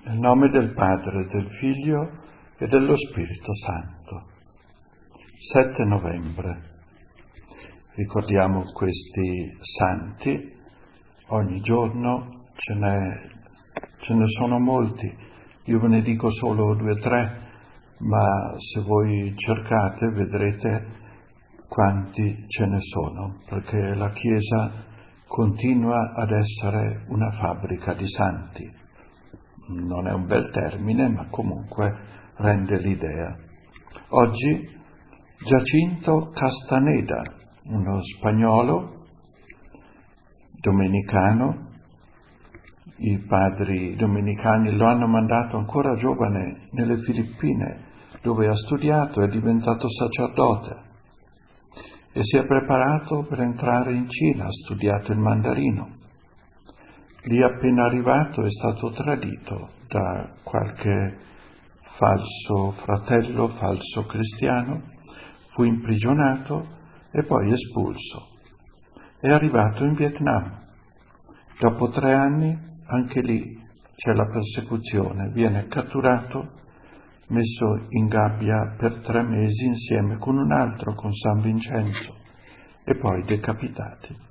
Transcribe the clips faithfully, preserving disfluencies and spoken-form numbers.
Nel nome del Padre, del Figlio e dello Spirito Santo. sette novembre. Ricordiamo questi santi, ogni giorno ce ne, ce ne sono molti, io ve ne dico solo due o tre, ma se voi cercate vedrete quanti ce ne sono, perché la Chiesa continua ad essere una fabbrica di santi. Non è un bel termine, ma comunque rende l'idea. Oggi Giacinto Castaneda, uno spagnolo domenicano. I padri domenicani lo hanno mandato ancora giovane nelle Filippine, dove ha studiato, è diventato sacerdote e si è preparato per entrare in Cina, ha studiato il mandarino. Lì appena arrivato è stato tradito da qualche falso fratello, falso cristiano, fu imprigionato e poi espulso. È arrivato in Vietnam. Dopo tre anni, anche lì c'è la persecuzione, viene catturato, messo in gabbia per tre mesi insieme con un altro, con San Vincenzo, e poi decapitati.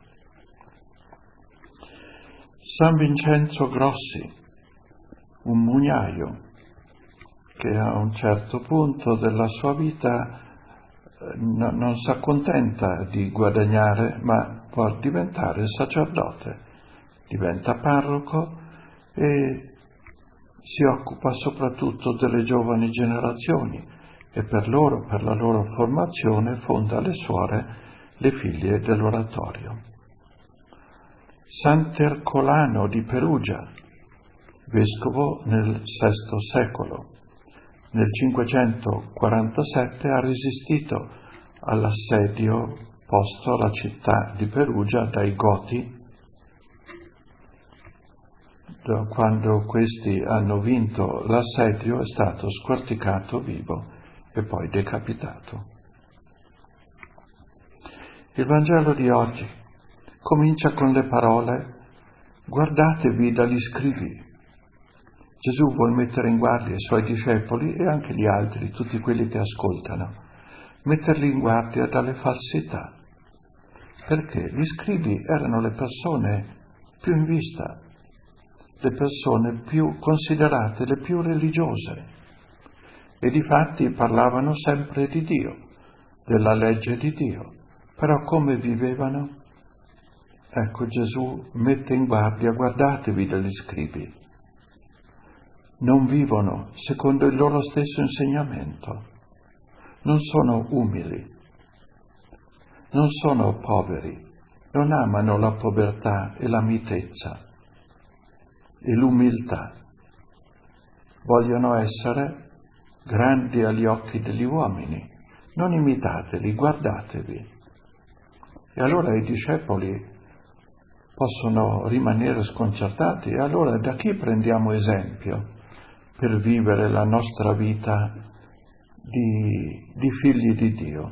San Vincenzo Grossi, un mugnaio che a un certo punto della sua vita no, non si accontenta di guadagnare, ma vuol diventare sacerdote, diventa parroco e si occupa soprattutto delle giovani generazioni e per loro, per la loro formazione, fonda le suore, le figlie dell'oratorio. Sant'Ercolano di Perugia, vescovo nel sesto secolo. Nel cinquecentoquarantasette ha resistito all'assedio posto alla città di Perugia dai Goti. Quando questi hanno vinto l'assedio è stato squarticato vivo e poi decapitato. Il Vangelo di oggi comincia con le parole: guardatevi dagli scribi. Gesù vuol mettere in guardia i suoi discepoli e anche gli altri, tutti quelli che ascoltano, metterli in guardia dalle falsità, perché gli scribi erano le persone più in vista, le persone più considerate, le più religiose, e difatti parlavano sempre di Dio, della legge di Dio, però come vivevano? Ecco, Gesù mette in guardia: guardatevi dagli scribi. Non vivono secondo il loro stesso insegnamento, non sono umili, non sono poveri, non amano la povertà e la mitezza e l'umiltà. Vogliono essere grandi agli occhi degli uomini. Non imitateli, guardatevi. E allora i discepoli possono rimanere sconcertati. E allora da chi prendiamo esempio per vivere la nostra vita di, di figli di Dio,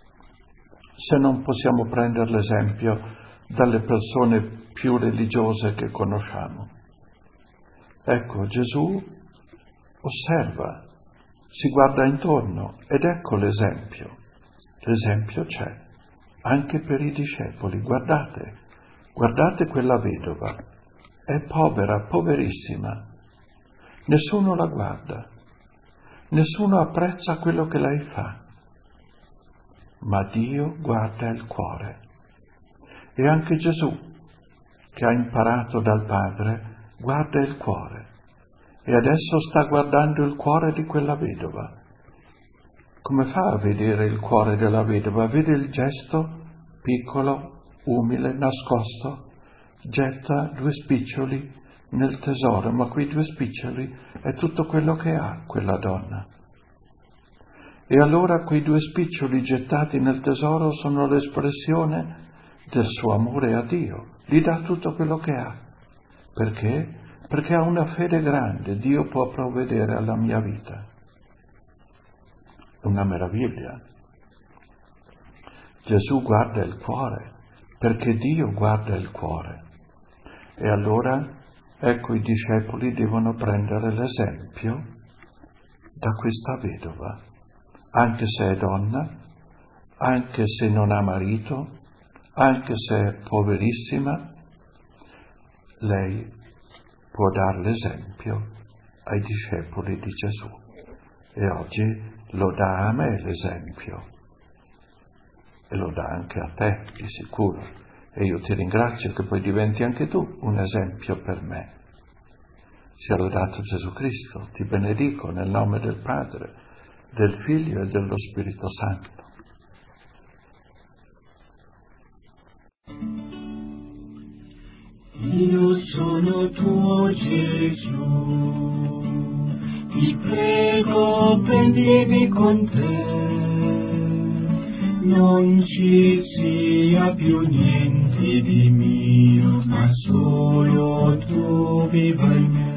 se non possiamo prendere l'esempio dalle persone più religiose che conosciamo? Ecco, Gesù osserva, si guarda intorno ed ecco l'esempio. L'esempio c'è anche per i discepoli. Guardate, guardate quella vedova, è povera, poverissima. Nessuno la guarda, nessuno apprezza quello che lei fa, ma Dio guarda il cuore. E anche Gesù, che ha imparato dal Padre, guarda il cuore e adesso sta guardando il cuore di quella vedova. Come fa a vedere il cuore della vedova? Vede il gesto piccolo, umile, nascosto, getta due spiccioli nel tesoro, ma quei due spiccioli è tutto quello che ha quella donna. E allora quei due spiccioli gettati nel tesoro sono l'espressione del suo amore a Dio. Gli dà tutto quello che ha. Perché? Perché ha una fede grande. Dio può provvedere alla mia vita. È una meraviglia. Gesù guarda il cuore, perché Dio guarda il cuore. E allora Ecco, i discepoli devono prendere l'esempio da questa vedova, anche se è donna, anche se non ha marito, anche se è poverissima, lei può dare l'esempio ai discepoli di Gesù. E oggi lo dà a me l'esempio, e lo dà anche a te, di sicuro. E io ti ringrazio che poi diventi anche tu un esempio per me. Sia lodato Gesù Cristo, ti benedico nel nome del Padre, del Figlio e dello Spirito Santo. Io sono tuo Gesù, ti prego prendimi con te, non ci sia più niente di mio, ma solo tu viva in me.